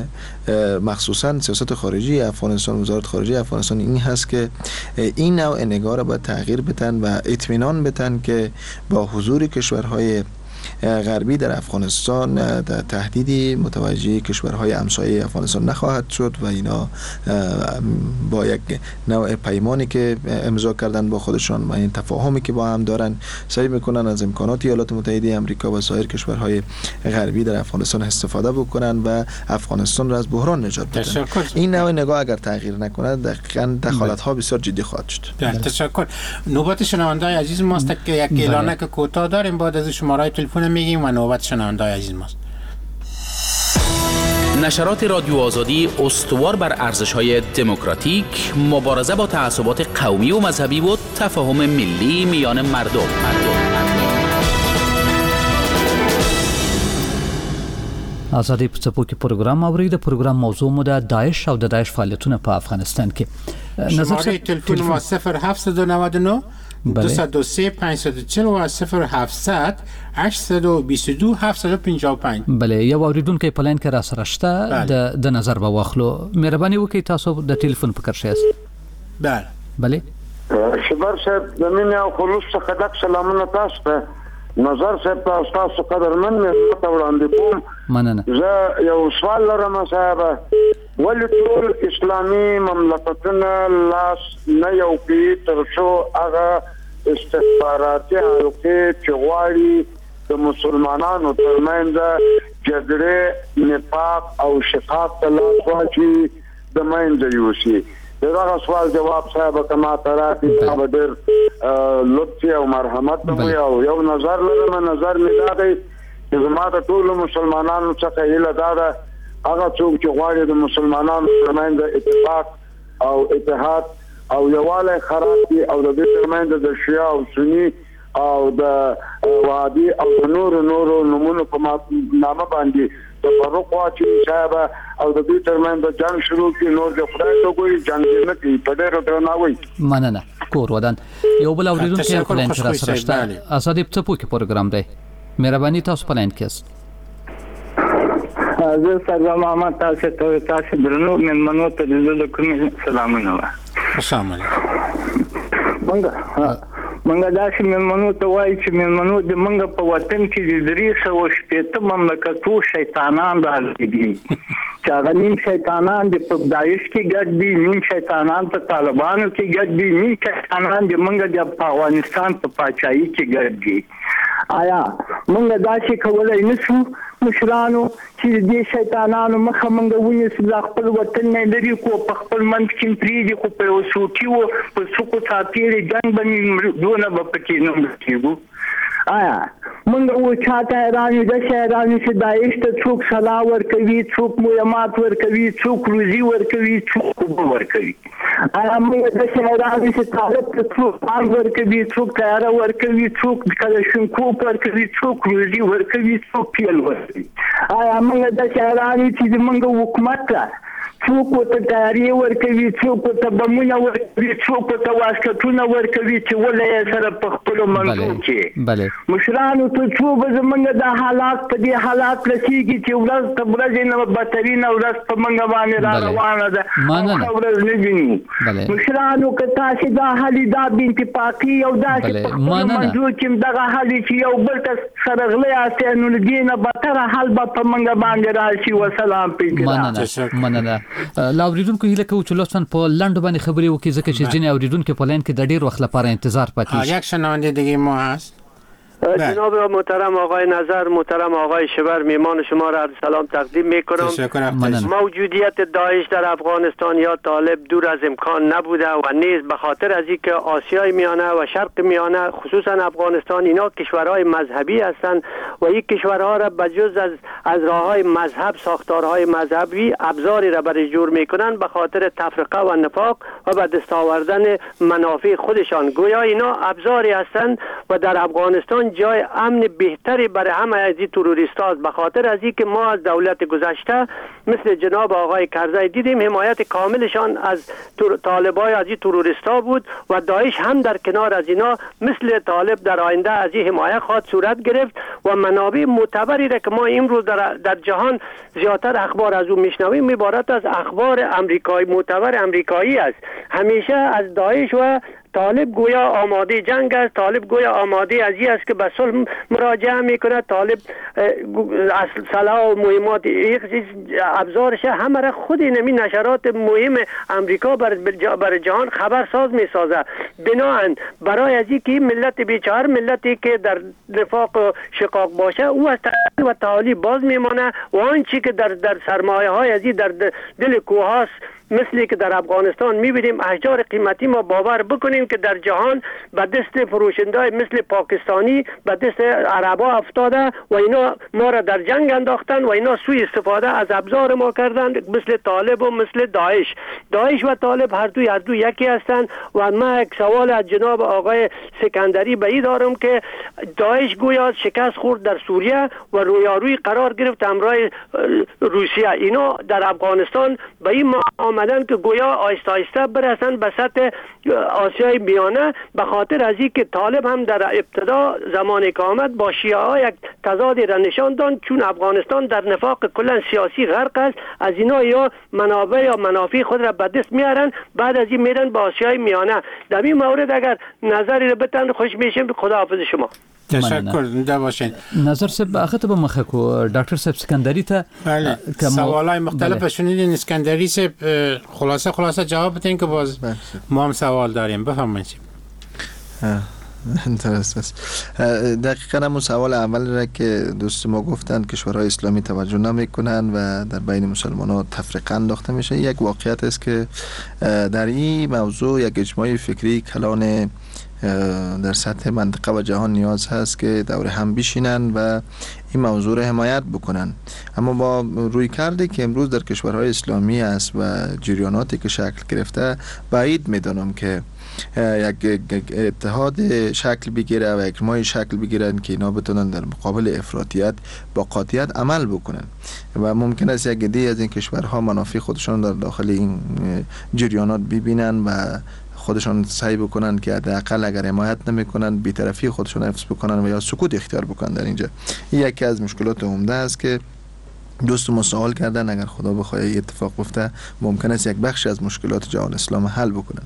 مخصوصا سیاست خارجی افغانستان، وزارت خارجه افغانستان این هست که این نوع نگاه را باید تغییر بدن و اطمینان بدن که با حضور کشورهای غربی در افغانستان در تهدیدی متوجه کشورهای همسایه افغانستان نخواهد شد و اینا با یک نوع پیمانی که امضا کردن با خودشان و این تفاهمی که با هم دارن سعی میکنن از امکانات ایالات متحده آمریکا و سایر کشورهای غربی در افغانستان استفاده بکنن و افغانستان را از بحران نجات بدن. این نوع نگاه اگر تغییر نکنه دقیقاً دخالت‌ها بسیار جدی خواهد شد. تشکر. نوبت شنونده‌های عزیز ماست که یک اعلانه که کوتاه داریم، بعد از شماره تلفن میگیم و نوبت شنونده‌های عزیز ماست. نشرات رادیو آزادی استوار بر ارزش‌های دموکراتیک، مبارزه با تعصبات قومی و مذهبی و تفاهم ملی میان مردم. آزادی په څپو کې پروګرام اورید. پروګرام موضوع مو د داعش او د داعش فعالیتونه په افغانستان کې. شماره تلفن ما 0799 203 540 و 0700 822 755. بله، یو اوریدونکو په لاین کې را سره شته د نظر به واخلو. مهرباني وکړئ تاسو د ټلیفون په کرښه یاست. بله شبر صاحب د مینې او خلوص څخه ډک سلامونه تاسو ته. نظر صاحب تاسو قدرمن مې ته وړاندې کوم. مننه. زه یو سوال لرم صاحب، ولې ټول اسلامي مملکتونه لاس نه یو کې تر څو هغه استخباراتي حلقې چې غواړي د مسلمانانو ترمنځ جګړې، نفاق او شقاق ته لاس واچوي د منځه یوسي؟ دغه سوال جواب صاحب کما تراتی دا ډېر لطف او مرحمت مو یو نظر لرم. نظر مې دا دی چې زما د ټولو مسلمانانو څخه هیله دا ده هغه څوک چې غواړي د مسلمانانو ترمنځ اتفاق او اتحاد او یووالی خراب دي او د دې ترمنځ د شیعه او سني او د وادي او نور نمونه په نامه باندې تفرق واچي صاحب او د دې ترمن د جنگ شروع کی نور د خدای ته کوئی جنگ نه کوي په ډېر درناوي مننه کور ودان یو بل اوریدونکو په لین سره سره ازادي په څپو کې پروګرام دی مهرباني تاسو په لین کې زه سلام محمد تاسو درنو منمنو ته د کوم سلامونه السلام علیکم منګه داسې منمنو ته وایي چې منمنو د منګه په وطن کې د 380 مملکتو شیطانان راغلي دي چې هغه نیم شیطانان د داعش کې ګډ دي نیم شیطانان په طالبانو کې ګډ دي نیم شیطانان د منګه د افغانستان په پاچاهي کې ګډ دي آیا منګه داسې کولای نشو مشرانو چې دې شیطانانو مخه منګه ونیسو د خپل وطن نه لري کو په خپل منځ کې پریږي خو په وسوټي وو په څوک ساتيري جنگ باندې دونه په کې نه کېږي آیا منګه و چاته ایرانی د شهرانی چې داعش ته څوک سلا ور کوي څوک مهمات ور کوي څوک روزي ور کوي څوک ور کوي آیا موږ د شهرانی چې طالب ته څوک ور کوي څوک تیار ور کوي څوک کلاشینکو ور کوي څوک روزي ور کوي څوک پیل ور کوي آیا موږ د شهرانی چې موږ حکومت څوک ته تیاری ور کوي څوک ته بمونه ور کوي څوک ته واسکټونه ور کوي چې ولې سره په خپل منځو کې مشرانو ته څوک زمونږ د حالات په دې حالات رسیږي چې ورځ ته ورځ نه بدترین ورځ په منګه باندې را روانه ده ورځ نه ویني مشرانو که تاسو دا حالي دا بنت پاکي او دا چې په منځو کې دغه حالي چې یو بل ته سره غلي اسه نو دینه بتر حال په منګه باندې راشي وسلام پیګه مننه لا اوریدونکو هیله کوم چې لطفاً په لاندو باندې خبري وکړي ځکه چې ځینې اوریدونکو په لین کې د ډیر وخت لپاره انتظار پاتې یک شنونده دیگه ما هست جناب محترم آقای نظر محترم آقای شبر میمان شما را عرض سلام تقدیم میکنم موجودیت داعش در افغانستان یا طالب دور از امکان نبوده و نیز به خاطر از اینکه آسیای میانه و شرق میانه خصوصا افغانستان اینا کشورهای مذهبی هستند و این کشورها را بجز از راههای مذهب ساختارهای مذهبی ابزاری را برای جور میکنند به خاطر تفرقه و نفاق و به دست آوردن منافع خودشان گویا اینا ابزاری هستند و در افغانستان جای امن بهتری برای همه از این تروریستا است به خاطر از اینکه ما از دولت گذشته مثل جناب آقای کرزی دیدیم حمایت کاملشان از طالبای از این تروریستا بود و داعش هم در کنار از اینا مثل طالب در آینده از این حمایت خواهد صورت گرفت و منابع معتبری را که ما امروز در جهان زیاتر اخبار از اون میشنویم عبارت از اخبار امریکایی معتبر امریکایی است همیشه از داعش و طالب گویا آماده جنگ است طالب گویا آماده ازی است که به صلح مراجعه میکنه طالب سلاح و مهمات ابزارش همه را خود نمی نشرات مهم امریکا بر جهان خبرساز میسازه بناهن برای ازی که ملت بیچاره ملتی که در نفاق و شقاق باشه او از و تعالی باز میمانه و آنچه که در سرمایه های ازی در دل کوه هاست مثلی که در افغانستان میبینیم احجار قیمتی ما باور بکنیم که در جهان به دست فروشنده مثل پاکستانی به دست عربا افتاده و اینا ما را در جنگ انداختن و اینا سوء استفاده از ابزار ما کردن مثل طالب و مثل داعش و طالب هر دو یکی هستند و من یک سوال از جناب آقای سکندری به این دارم که داعش گویا شکست خورد در سوریه و رویارویی قرار گرفت همراه روسیه اینا در افغانستان به این آمدن که گویا آهسته آهسته برسن به سطح آسیای میانه به خاطر از اینکه طالب هم در ابتدا زمانی که آمد با شیعه ها یک تضادی را نشان داد چون افغانستان در نفاق کلا سیاسی غرق است از اینا یا منابع یا منافع خود را به دست میارن بعد از این میرن با آسیای میانه در این مورد اگر نظری را بتن خوش میشیم خداحافظ شما تشکر ده باشین نظر صاحب هغه ته به مخه کو ډاکټر صاحب سکندری ته سوالای مختلف شنیدین اسکندری صاحب خلاصه جواب بدین که باز ما هم سوال داریم بفرمایید درست است دقیقاً همون سوال اول را که دوست ما گفتند کشورهای اسلامی توجه نمیکنن و در بین مسلمانان تفرقه انداخته میشه یک واقعیت است که در این موضوع یک اجماع فکری کلان در سطح منطقه و جهان نیاز هست که دور هم بشینن و این موضوع را حمایت بکنن. اما با روی کرده که امروز در کشورهای اسلامی است و جریاناتی که شکل گرفته، بعید میدانم که یک اتحاد شکل بگیره و یک مای شکل بگیرن که اینا بتونن در مقابل افراطیت با قاطعیت عمل بکنن و ممکن است یک عده از این کشورها منافع خودشان در داخل این جریانات ببینن و خودشان سعی بکنن که حداقل اگر حمایت نمیکنن بی‌طرفی خودشان حفظ بکنن و یا سکوت اختیار بکنن در اینجا. این یکی از مشکلات عمده است که دوستم سوال کردن اگر خدا بخواد اتفاق بیفته ممکن است یک بخشی از مشکلات جهان اسلام حل بکنن.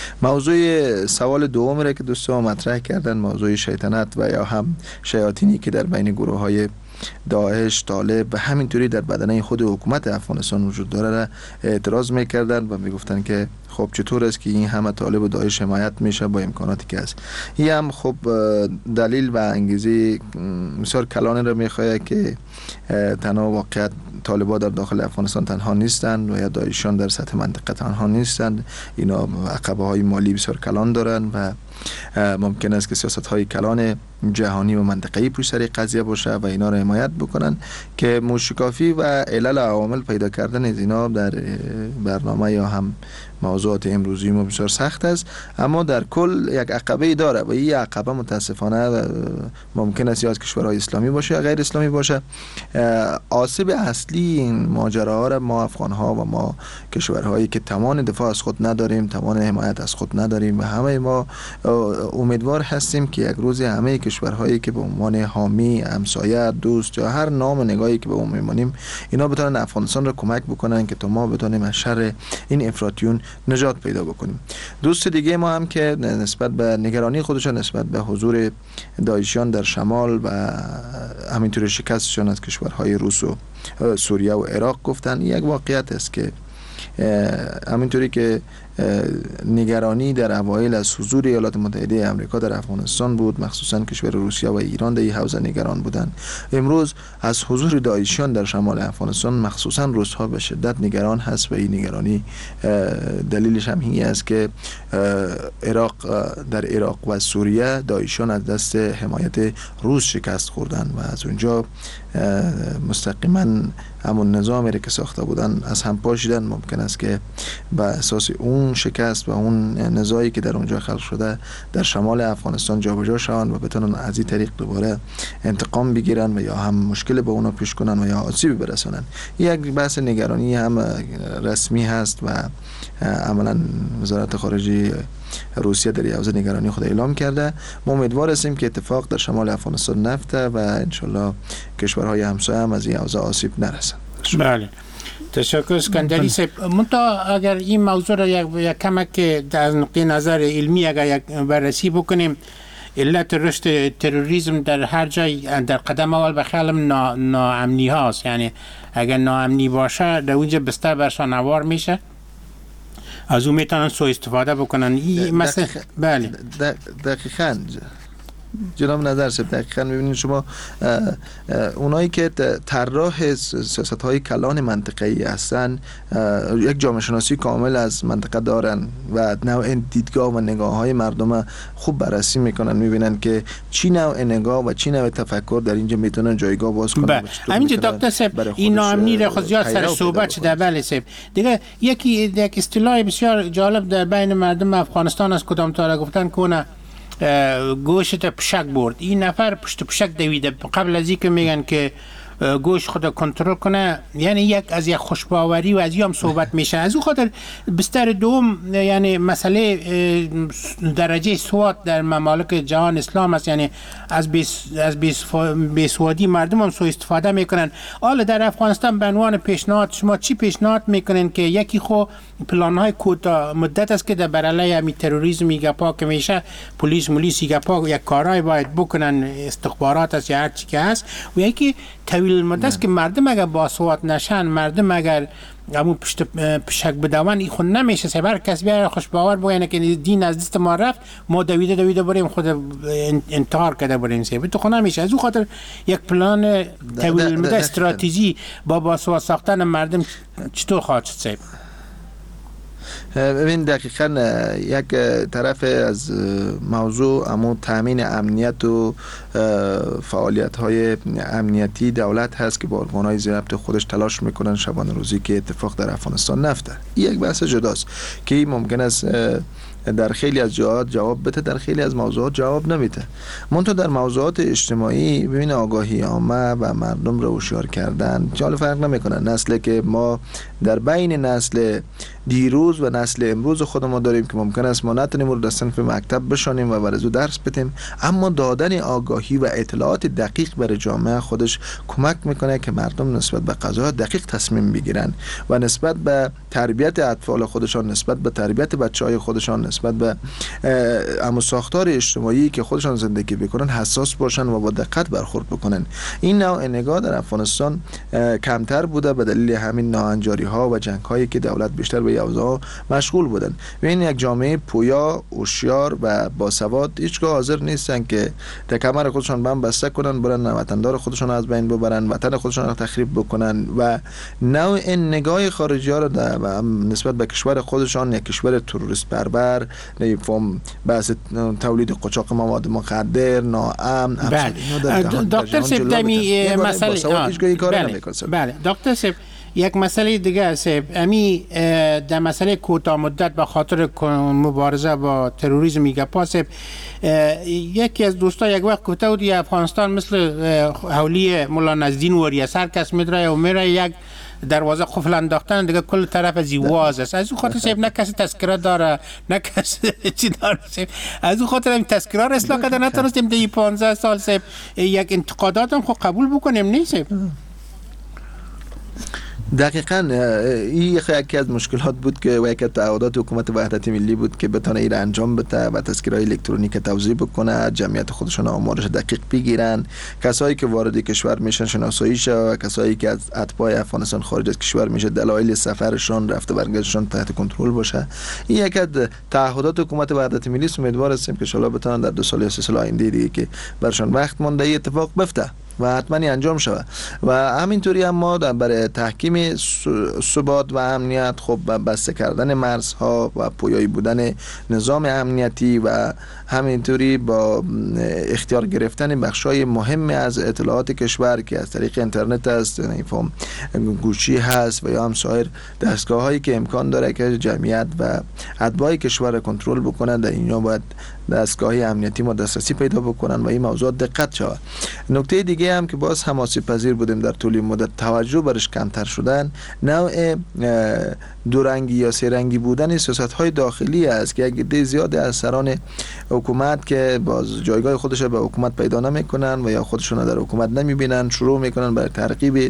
موضوع سوال دوم را که دوستان مطرح کردن، موضوع شیطنت و یا هم شیاطینی که در بین گروه های داعش، طالب و همینطوری در بدنه خود حکومت افغانستان وجود داره را اعتراض میکردن و میگفتن که خب چطور است که این همه طالب و داعش حمایت میشه با امکاناتی که هست. این هم خب دلیل و انگیزه بسیار کلانی را میخواه که تنها واقعیت طالبا در داخل افغانستان تنها نیستند و یا داعشیان در سطح منطقه تنها نیستند. اینا عقبه های مالی بسیار کلان دارن و ممکن است که سیاست های کلان جهانی و منطقه‌ای پشت سر قضیه باشه و اینا را حمایت بکنن که موشکافی و علل عوامل پیدا کردن از اینا در برنامه یا هم موضوعات امروزی ما بسیار سخت است، اما در کل یک عقبه داره و این عقبه متاسفانه ممکن است از کشورهای اسلامی باشه یا غیر اسلامی باشه. آسیب اصلی این ماجراها را ما افغان ها و ما کشورهایی که توان دفاع از خود نداریم، توان حمایت از خود نداریم و همه ما امیدوار هستیم که یک روز همه کشورهایی که به عنوان حامی، همسایه، دوست یا هر نام نگاهی که به اون میمانیم اینا بتونن افغانستان را کمک بکنن که تا ما بتونیم از شر این افراطیون نجات پیدا بکنیم. دوست دیگه ما هم که نسبت به نگرانی خودشان نسبت به حضور داعشیان در شمال و همینطور شکستشان از کشورهای روس و سوریه و عراق گفتن، یک واقعیت است که همینطوری که نگرانی در اوایل از حضور ایالات متحده آمریکا در افغانستان بود، مخصوصا کشور روسیه و ایران در این حوزه نگران بودند، امروز از حضور داعشیان در شمال افغانستان مخصوصا روس‌ها به شدت نگران هست و این نگرانی دلیلش هم این است که در عراق و سوریه داعشیان از دست حمایت روس شکست خوردن و از اونجا مستقیما همون نظامی که ساخته بودن از هم پاشیدن. ممکن است که به اساس اون شکست و اون نزاعی که در اونجا خلق شده در شمال افغانستان جابجا شوند و بتونن از این طریق دوباره انتقام بگیرن و یا هم مشکل به اونا پیش کنن و یا آسیب برسونن. یک بحث نگرانی هم رسمی هست و عملا وزارت خارجه روسیه در حوزه نگرانی خود اعلام کرده. ما امیدوار هستیم که اتفاق در شمال افغانستان نیفته و انشالله کشورهای همسایه هم از این حوزه آسیب نرسن. بله، تشکر اسکندری صاحب. منتها اگر این موضوع را یک کمک از نقطه نظر علمی اگر یک بررسی بکنیم، علت رشد تروریسم در هر جای در قدم اول به خیالم ناامنی هاست. یعنی اگر ناامنی باشه در اونجا بستر برشان نوار میشه، از اون میتونن سوء استفاده بکنن. مثلا بله دقیقاً جناب نظر صاحب، دقیقاً می‌بینید شما اونایی که طراح سیاست‌های کلان منطقه‌ای هستن یک جامعه شناسی کامل از منطقه دارن و نوع دیدگاه و نگاه‌های مردم خوب بررسی میکنن، می‌بینن که چی نوع نگاه و چی نوع تفکر در اینجا میتونن جایگاه باز کنن. همینجا دکتر صاحب این ناامنی را خود زیاد سر صحبت شده. بله صاحب، دیگه یک اصطلاح بسیار جالب در بین مردم افغانستان از کدام تا گفتن که اون گوشت پشک برد. این نفر پشت پشک دویده. قبل از اینکه میگن که گوش خود کنترل کنه، یعنی یک خوشباوری و از هم صحبت میشه. از اون خاطر بستر دوم یعنی مسئله درجه سواد در ممالک جهان اسلام است. یعنی از بیسوادی مردم هم سوء استفاده میکنن. حالا در افغانستان به عنوان پیشنهاد شما چی پیشنهاد میکنین که یکی خو پلان‌های کوتاه مدت است که در برای همین تروریسم گپا که میشه، پلیس گپا یک کارهای باید بکنن، استخبارات است یا هر چی که هست، و یکی طویل مدت است که مردم اگر باسواد نشن، مردم اگر همون پشک بدون این خود نمیشه. سبر کسی بیاره خوشباور بگه که دین از دست ما رفت، ما دویده بریم خود انتحار کرده بریم سیبه تو خود نمیشه. از اون خاطر یک پلان طویل مدت استراتژی با باسواد ساختن مردم چطور خواهد شد سیب؟ ببین دقیقاً یک طرف از موضوع اما تامین امنیت و فعالیت‌های امنیتی دولت هست که با ارگان‌های ضبط خودش تلاش میکنن شبانه روزی که اتفاق در افغانستان نفته. این یک بحث جداست که ممکن است در خیلی از جهات جواب بده، در خیلی از موضوعات جواب نمیده. منتها در موضوعات اجتماعی ببین آگاهی عامه و مردم رو هوشیار کردن جالب فرق نمیکنه. نسلی که ما در بین نسل دیروز و نسل امروز خود ما داریم که ممکن است ما نتونیم رو در صنف مکتب بشانیم و برای درس بدیم، اما دادن آگاهی و اطلاعات دقیق برای جامعه خودش کمک میکنه که مردم نسبت به قضایا دقیق تصمیم بگیرن و نسبت به تربیت اطفال خودشان، نسبت به تربیت بچهای خودشان، نسبت به اما ساختار اجتماعی که خودشان زندگی بکنن حساس باشن و با دقت برخورد بکنن. این نوع نگاه در افغانستان کمتر بوده به دلیل همین ناهنجاری ها و جنگ هایی که دولت بیشتر به اوضاع مشغول بودن. ببین یک جامعه پویا، هوشیار و باسواد هیچگاه حاضر نیستن که در کمر خودشان بم بسته کنن، برن وطندار خودشان از بین ببرن، وطن خودشان را تخریب بکنن و نوع نگاه خارجی ها را نسبت به کشور خودشان یک کشور تروریست پرور، نمیفهم بحث تولید قاچاق مواد مخدر، ناامن. دکتر سیب دمی مسئله بله دکتر سیب یک مسئله دیگه است. امی در مسئله کوتاه مدت به خاطر مبارزه با تروریسم میگه پاسب یکی از دوستا یک وقت گفته بود افغانستان مثل حولی مولا نزدین وریه، هر کس میدره و میره یک دروازه قفل انداختن دیگه کل طرف از واز است. از اون خاطر سیب نه کسی تذکره داره نه کسی چی داره سیب. از اون خاطر این تذکره را اصلاح کرده نتونستیم در 15 سال سیب یک انتقادات هم خود قبول بکنیم نیست سیب. دقیقاً این یکی از مشکلات بود که و یکی از تعهدات حکومت وحدت ملی بود که بتونه این انجام بده و تذکره الکترونیک توزیع بکنه، جمعیت خودشون آمارش دقیق بگیرن، کسایی که وارد کشور میشن شناسایی شه و کسایی که از اتباع افغانستان خارج از کشور میشه دلایل سفرشون، رفته برگشتشون تحت کنترل باشه. این یکی از تعهدات حکومت وحدت ملی است. امیدوار هستیم که ان شاءالله بتونن در 2 سال یا 3 سال آینده دیگه که برشون وقت مونده این اتفاق بیفته و حتما انجام شود. و همینطوری هم ما برای تحکیم ثبات و امنیت خب بسته کردن مرزها و پویایی بودن نظام امنیتی و همینطوری با اختیار گرفتن بخشای مهم از اطلاعات کشور که از طریق اینترنت است، نمیفهم گوشی هست و یا هم سایر دستگاه‌هایی که امکان داره که جمعیت و اتباع کشور را کنترل بکنند، در اینجا باید دستگاهی امنیتی ما دسترسی پیدا بکنن و این موضوع دقت شود. نکته دیگه هم که باز حماسی پذیر بودیم در طول مدت توجه برش کمتر شدن، نوع دورنگی یا سه‌رنگی بودن سیاست‌های داخلی است که یک عده زیاد از سران حکومت که باز جایگاه خودش به حکومت پیدا نمی‌کنن و یا خودشون در حکومت نمی‌بینن شروع می‌کنن برای ترغیب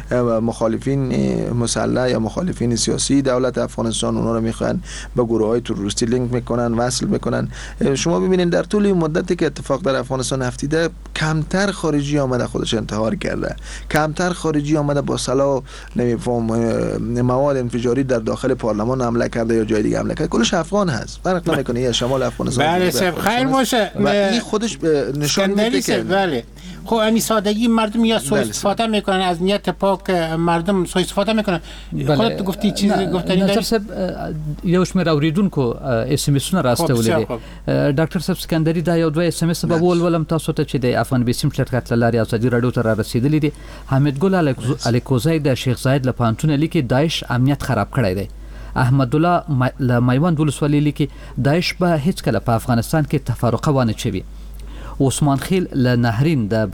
مخالفین مسلح یا مخالفین سیاسی دولت افغانستان، اونا رو می‌خوان به گروه‌های تروریستی لینک می‌کنن، وصل می‌کنن. شما ببینید در طول این مدتی که اتفاق در افغانستان افتیده کمتر خارجی آمده خودش انتحار کرده، کمتر خارجی آمده با سلاح نمی‌فهم مواد انفجاری در داخل پارلمان حمله کرده یا جای دیگه حمله کرده. کلش افغان هست، فرق نمی‌کنه یا شمال افغانستان. بله سب خیر باشه و این خودش نشان میده که بله خب همین سادگی مردم یا سوء استفاده میکنن از نیت پاک، مردم سوء استفاده میکنن. خودت گفتی چیز گفتنی داری؟ ډاکټر صاحب یو شمېر اوریدونکو اس ام اسونه راستولې ډاکټر صاحب سکندري دا یو دوه اس ام اس به ولولم تاسو ته چې د افغان بیسیم شرکت لاري ازادي رادیو ته را رسیدلې دي. حمید ګل الیکوزای د شیخ زاید له پانتون لیکي داعش امنیت خراب کړی دی. احمد الله له میوند ولسوالۍ لیکي داعش به هیڅ کله په افغانستان کې تفرقه ونه چوي. عثمان خیل لنهرین د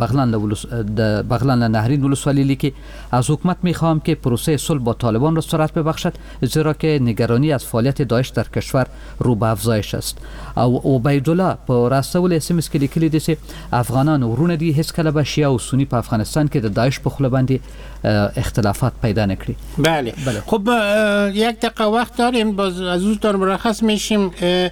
بغلان لنهرین ولسوالی لیکي از حکومت میخواهم که پروسه صلح با طالبان را سرعت ببخشد زیرا که نگرانی از فعالیت داعش در کشور رو به افزایش است. او عبیدالله په راستول اس ام اس کې لیکلي دي چې افغانان ورونه دي هیڅ کله به شیعه او سنی په افغانستان کې د داعش په خوله باندې اختلافات پیدا نکړي. بله خب یک دقیقه وقت داریم، باز از زودتر مرخص میشیم.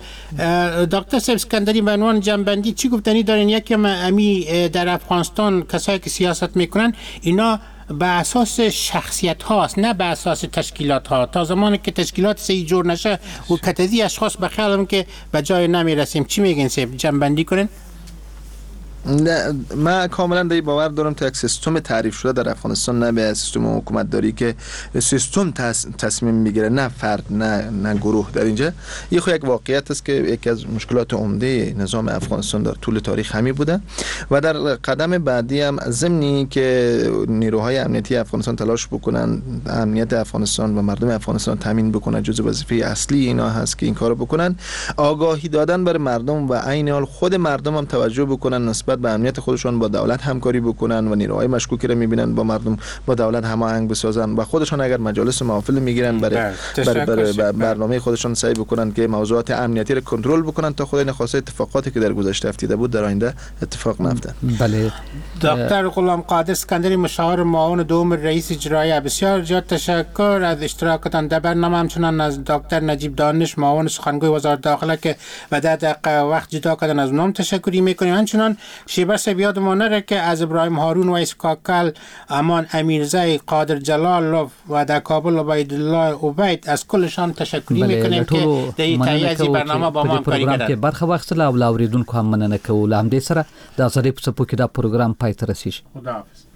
دکتر صاحب اسکندری به عنوان جنبندی چی گفتنی دارین؟ یکی امی در افغانستان کسایی که سیاست میکنن اینا به اساس شخصیت هاست نه به اساس تشکیلات ها. تا زمانی که تشکیلات صحیح جور نشه و کتدی اشخاص به خیالم که به جای نمیرسیم. چی میگین سیب؟ جنبندی کنین؟ نه، من کاملا به باور دارم تا یک سیستم تعریف شده در افغانستان، نه به سیستم حکومت داری که سیستم تصمیم میگیره، نه فرد، نه گروه. در اینجا یه خو یک واقعیت است که یکی از مشکلات عمده نظام افغانستان در طول تاریخ همین بوده و در قدم بعدی هم ضمنی که نیروهای امنیتی افغانستان تلاش بکنن امنیت افغانستان و مردم افغانستان تامین بکنن، جزء وظیفه اصلی اینا هست که این کارو بکنن. آگاهی دادن بر مردم و عین حال خود مردم هم توجه بکنن نسبت به امنیت خودشان با دولت همکاری بکنن و نیروهای مشکوکی را میبینن با مردم با دولت هماهنگ بسازن و خودشان اگر مجالس محافل میگیرن برای برنامه خودشان سعی بکنن که موضوعات امنیتی را کنترل بکنن تا خود نخواسته اتفاقاتی که در گذشته افتیده بود در آینده اتفاق نیفتد. بله. دکتر غلام قادر اسکندری، مشاور معاون دوم رئیس اجرایی، بسیار زیاد تشکر از اشتراکتان در برنامه. همچنان از دکتر نجیب دانش، معاون سخنگوی وزارت داخله که به 10 دقیقه وقت جدا کردن، از اونم تشکری میکنیم. همچنان شیبه بیاد مانره که از ابراهیم هارون و اسکاکل، امان امیرزی، قادر جلال و در کابل عبیدالله عبید، از کلشان تشکری میکنیم که در تایید برنامه با ما همکاری کردن. که برخه وخت لا اوریدونکو هم مننه کوو. لامدې سره د ازادۍ په څپو کې دا پروګرام پای ته رسیږي. خداحافظ.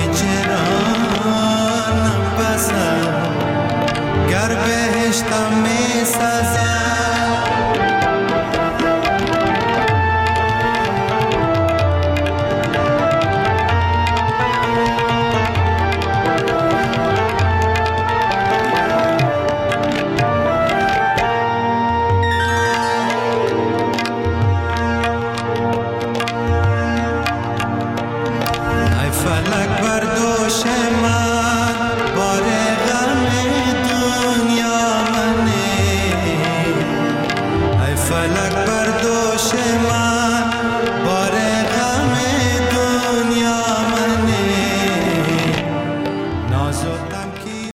گر بهشتم